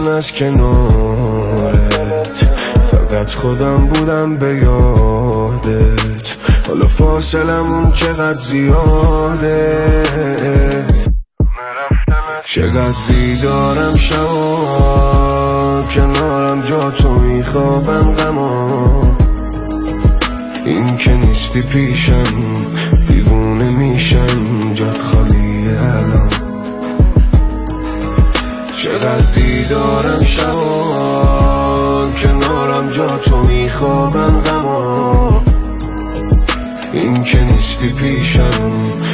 من از کنارت، فقط خودم بودم به یادت. حالا فاصلمون چقدر زیاده، چقدر بیدارم شبا، کنارم جا تو میخوابم غما. این که نیستی پیشم دیوونه میشم، جات خالیه الان. چقدر بیدارم شبا، کنارم جا تو میخوابم غما. این که نیستی پیشم